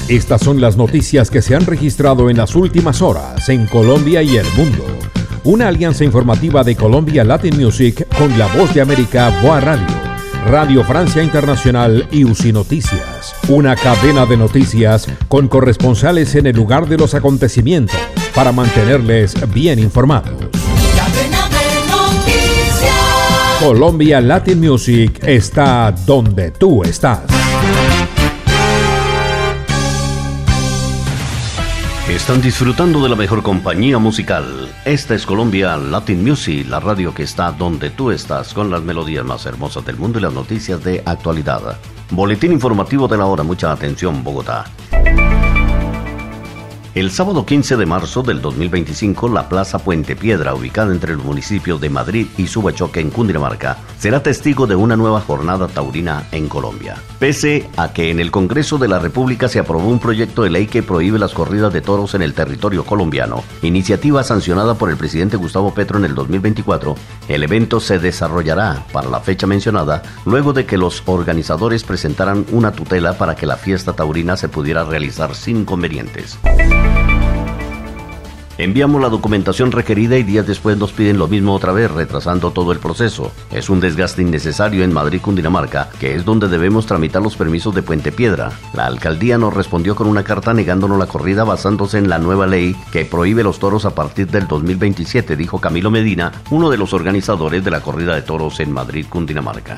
Estas son las noticias que se han registrado en las últimas horas en Colombia y el mundo. Una alianza informativa de Colombia Latin Music con La Voz de América, Boa Radio, Radio Francia Internacional y UCI Noticias. Una cadena de noticias con corresponsales en el lugar de los acontecimientos para mantenerles bien informados. Cadena de noticias. Colombia Latin Music está donde tú estás. Están disfrutando de la mejor compañía musical. Esta es Colombia Latin Music, la radio que está donde tú estás, con las melodías más hermosas del mundo y las noticias de actualidad. Boletín informativo de la hora, mucha atención, Bogotá. El sábado 15 de marzo del 2025, la Plaza Puente Piedra, ubicada entre los municipios de Madrid y Subachoque en Cundinamarca, será testigo de una nueva jornada taurina en Colombia. Pese a que en el Congreso de la República se aprobó un proyecto de ley que prohíbe las corridas de toros en el territorio colombiano, iniciativa sancionada por el presidente Gustavo Petro en el 2024, el evento se desarrollará para la fecha mencionada, luego de que los organizadores presentaran una tutela para que la fiesta taurina se pudiera realizar sin inconvenientes. Enviamos la documentación requerida y días después nos piden lo mismo otra vez, retrasando todo el proceso. Es un desgaste innecesario en Madrid, Cundinamarca, que es donde debemos tramitar los permisos de Puente Piedra. La alcaldía nos respondió con una carta negándonos la corrida basándose en la nueva ley que prohíbe los toros a partir del 2027, dijo Camilo Medina, uno de los organizadores de la corrida de toros en Madrid, Cundinamarca.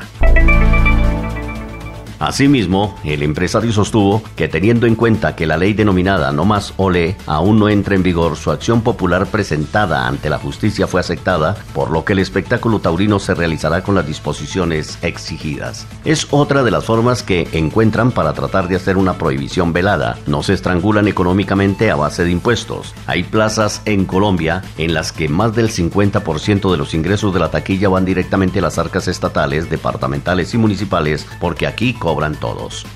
Asimismo, el empresario sostuvo que teniendo en cuenta que la ley denominada No Más Olé aún no entra en vigor, su acción popular presentada ante la justicia fue aceptada, por lo que el espectáculo taurino se realizará con las disposiciones exigidas. Es otra de las formas que encuentran para tratar de hacer una prohibición velada. No se estrangulan económicamente a base de impuestos. Hay plazas en Colombia en las que más del 50% de los ingresos de la taquilla van directamente a las arcas estatales, departamentales y municipales, porque aquí cobran todos.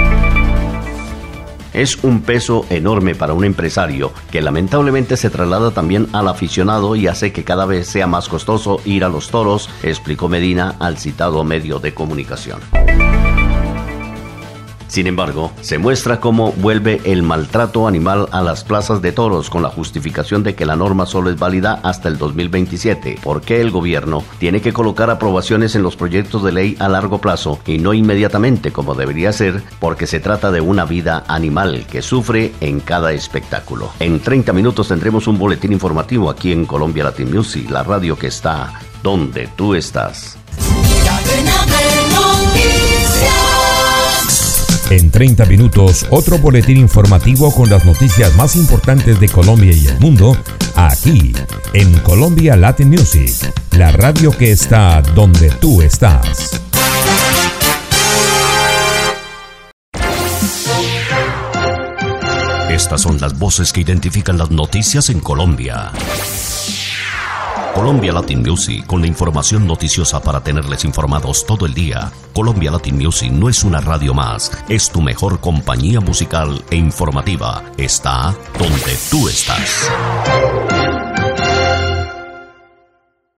Es un peso enorme para un empresario que lamentablemente se traslada también al aficionado y hace que cada vez sea más costoso ir a los toros, explicó Medina al citado medio de comunicación. Sin embargo, se muestra cómo vuelve el maltrato animal a las plazas de toros con la justificación de que la norma solo es válida hasta el 2027, porque el gobierno tiene que colocar aprobaciones en los proyectos de ley a largo plazo y no inmediatamente como debería ser, porque se trata de una vida animal que sufre en cada espectáculo. En 30 minutos tendremos un boletín informativo aquí en Colombia Latin Music, la radio que está donde tú estás. Cadena de noticias. En 30 minutos, otro boletín informativo con las noticias más importantes de Colombia y el mundo, aquí, en Colombia Latin Music, la radio que está donde tú estás. Estas son las voces que identifican las noticias en Colombia. Colombia Latin Music, con la información noticiosa para tenerles informados todo el día. Colombia Latin Music no es una radio más, es tu mejor compañía musical e informativa. Está donde tú estás.